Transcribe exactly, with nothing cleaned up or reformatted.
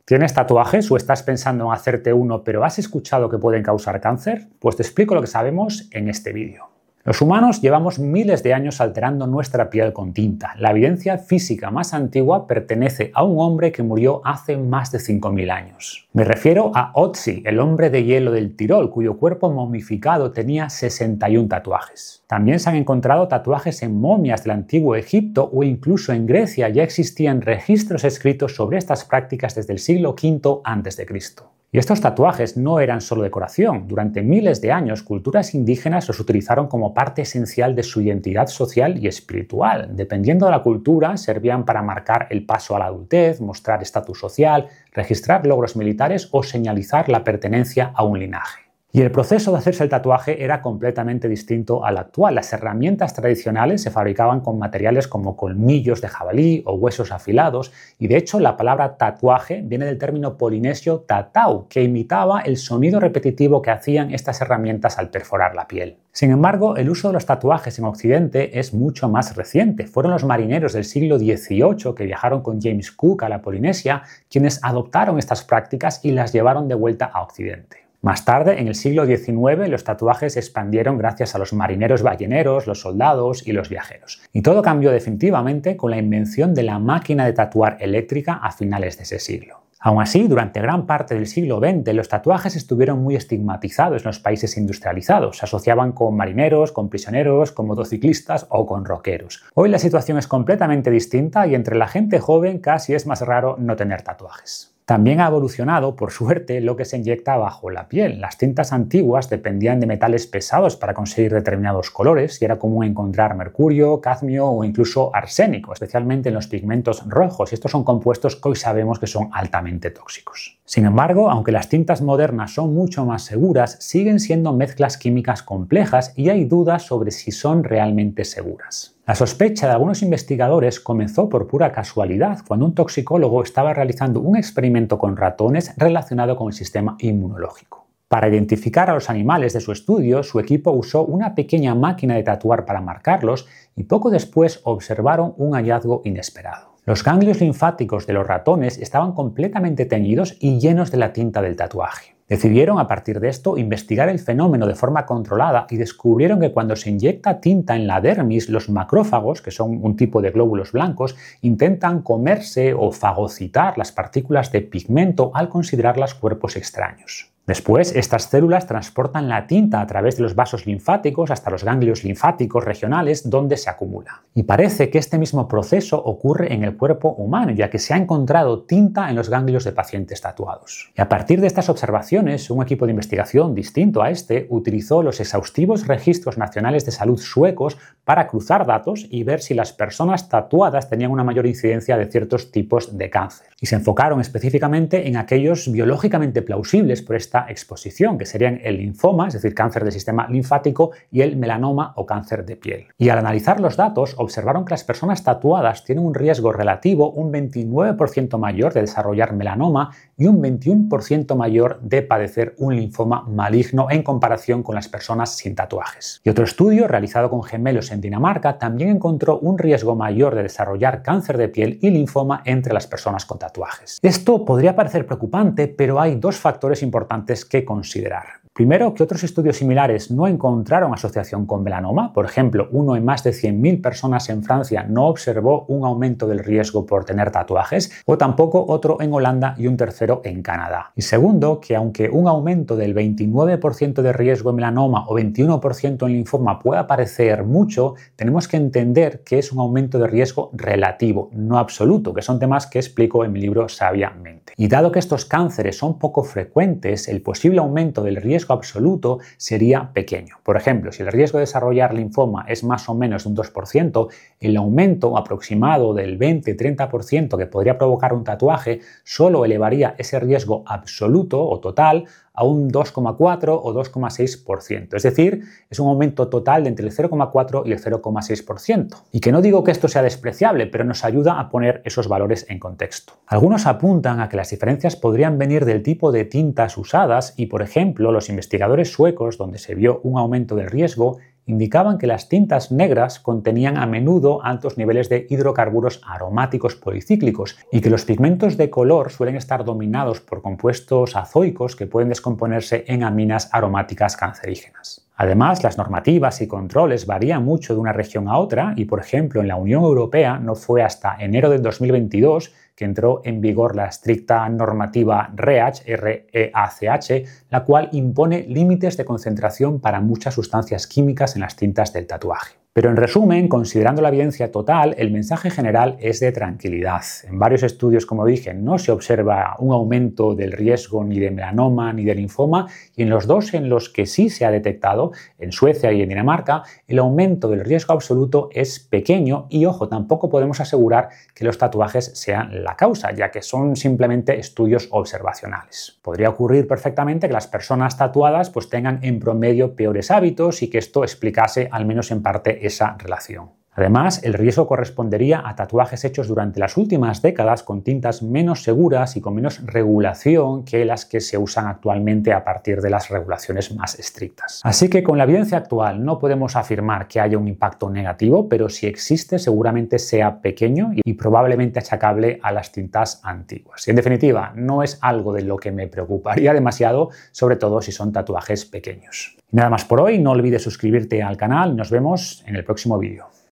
¿Tienes tatuajes o estás pensando en hacerte uno pero has escuchado que pueden causar cáncer? Pues te explico lo que sabemos en este vídeo. Los humanos llevamos miles de años alterando nuestra piel con tinta. La evidencia física más antigua pertenece a un hombre que murió hace más de cinco mil años. Me refiero a Otzi, el hombre de hielo del Tirol, cuyo cuerpo momificado tenía sesenta y un tatuajes. También se han encontrado tatuajes en momias del antiguo Egipto o incluso en Grecia. Ya existían registros escritos sobre estas prácticas desde el siglo quinto antes de Cristo. Y estos tatuajes no eran solo decoración. Durante miles de años, culturas indígenas los utilizaron como parte esencial de su identidad social y espiritual. Dependiendo de la cultura, servían para marcar el paso a la adultez, mostrar estatus social, registrar logros militares o señalizar la pertenencia a un linaje. Y el proceso de hacerse el tatuaje era completamente distinto al actual. Las herramientas tradicionales se fabricaban con materiales como colmillos de jabalí o huesos afilados, y de hecho la palabra tatuaje viene del término polinesio tatau, que imitaba el sonido repetitivo que hacían estas herramientas al perforar la piel. Sin embargo, el uso de los tatuajes en Occidente es mucho más reciente. Fueron los marineros del siglo dieciocho que viajaron con James Cook a la Polinesia quienes adoptaron estas prácticas y las llevaron de vuelta a Occidente. Más tarde, en el siglo diecinueve, los tatuajes se expandieron gracias a los marineros balleneros, los soldados y los viajeros. Y todo cambió definitivamente con la invención de la máquina de tatuar eléctrica a finales de ese siglo. Aún así, durante gran parte del siglo veinte, los tatuajes estuvieron muy estigmatizados en los países industrializados. Se asociaban con marineros, con prisioneros, con motociclistas o con rockeros. Hoy la situación es completamente distinta y entre la gente joven casi es más raro no tener tatuajes. También ha evolucionado, por suerte, lo que se inyecta bajo la piel. Las tintas antiguas dependían de metales pesados para conseguir determinados colores y era común encontrar mercurio, cadmio o incluso arsénico, especialmente en los pigmentos rojos, y estos son compuestos que hoy sabemos que son altamente tóxicos. Sin embargo, aunque las tintas modernas son mucho más seguras, siguen siendo mezclas químicas complejas y hay dudas sobre si son realmente seguras. La sospecha de algunos investigadores comenzó por pura casualidad, cuando un toxicólogo estaba realizando un experimento con ratones relacionado con el sistema inmunológico. Para identificar a los animales de su estudio, su equipo usó una pequeña máquina de tatuar para marcarlos y poco después observaron un hallazgo inesperado. Los ganglios linfáticos de los ratones estaban completamente teñidos y llenos de la tinta del tatuaje. Decidieron a partir de esto investigar el fenómeno de forma controlada y descubrieron que cuando se inyecta tinta en la dermis, los macrófagos, que son un tipo de glóbulos blancos, intentan comerse o fagocitar las partículas de pigmento al considerarlas cuerpos extraños. Después, estas células transportan la tinta a través de los vasos linfáticos hasta los ganglios linfáticos regionales donde se acumula. Y parece que este mismo proceso ocurre en el cuerpo humano, ya que se ha encontrado tinta en los ganglios de pacientes tatuados. Y a partir de estas observaciones, un equipo de investigación distinto a este utilizó los exhaustivos registros nacionales de salud suecos para cruzar datos y ver si las personas tatuadas tenían una mayor incidencia de ciertos tipos de cáncer. Y se enfocaron específicamente en aquellos biológicamente plausibles por esta exposición, que serían el linfoma, es decir, cáncer del sistema linfático, y el melanoma o cáncer de piel. Y al analizar los datos, observaron que las personas tatuadas tienen un riesgo relativo un veintinueve por ciento mayor de desarrollar melanoma y un veintiuno por ciento mayor de padecer un linfoma maligno en comparación con las personas sin tatuajes. Y otro estudio realizado con gemelos en Dinamarca también encontró un riesgo mayor de desarrollar cáncer de piel y linfoma entre las personas con tatuajes. Esto podría parecer preocupante, pero hay dos factores importantes que considerar. Primero, que otros estudios similares no encontraron asociación con melanoma. Por ejemplo, uno en más de cien mil personas en Francia no observó un aumento del riesgo por tener tatuajes, o tampoco otro en Holanda y un tercero en Canadá. Y segundo, que aunque un aumento del veintinueve por ciento de riesgo en melanoma o veintiuno por ciento en linfoma pueda parecer mucho, tenemos que entender que es un aumento de riesgo relativo, no absoluto, que son temas que explico en mi libro Sabiamente. Y dado que estos cánceres son poco frecuentes, el posible aumento del riesgo absoluto sería pequeño. Por ejemplo, si el riesgo de desarrollar linfoma es más o menos de un dos por ciento, el aumento aproximado del veinte a treinta por ciento que podría provocar un tatuaje solo elevaría ese riesgo absoluto o total a un dos coma cuatro o dos coma seis por ciento. Es decir, es un aumento total de entre el cero coma cuatro y el cero coma seis por ciento. Y que no digo que esto sea despreciable, pero nos ayuda a poner esos valores en contexto. Algunos apuntan a que las diferencias podrían venir del tipo de tintas usadas y, por ejemplo, los investigadores suecos, donde se vio un aumento del riesgo, indicaban que las tintas negras contenían a menudo altos niveles de hidrocarburos aromáticos policíclicos y que los pigmentos de color suelen estar dominados por compuestos azoicos que pueden descomponerse en aminas aromáticas cancerígenas. Además, las normativas y controles varían mucho de una región a otra y, por ejemplo, en la Unión Europea no fue hasta enero de dos mil veintidós que entró en vigor la estricta normativa REACH, R E A C H, la cual impone límites de concentración para muchas sustancias químicas en las tintas del tatuaje. Pero en resumen, considerando la evidencia total, el mensaje general es de tranquilidad. En varios estudios, como dije, no se observa un aumento del riesgo ni de melanoma ni de linfoma, y en los dos en los que sí se ha detectado, en Suecia y en Dinamarca, el aumento del riesgo absoluto es pequeño y, ojo, tampoco podemos asegurar que los tatuajes sean la causa, ya que son simplemente estudios observacionales. Podría ocurrir perfectamente que las personas tatuadas pues tengan en promedio peores hábitos y que esto explicase, al menos en parte, esa relación. Además, el riesgo correspondería a tatuajes hechos durante las últimas décadas con tintas menos seguras y con menos regulación que las que se usan actualmente a partir de las regulaciones más estrictas. Así que con la evidencia actual no podemos afirmar que haya un impacto negativo, pero si existe seguramente sea pequeño y probablemente achacable a las tintas antiguas. Y en definitiva, no es algo de lo que me preocuparía demasiado, sobre todo si son tatuajes pequeños. Y nada más por hoy, no olvides suscribirte al canal y nos vemos en el próximo vídeo.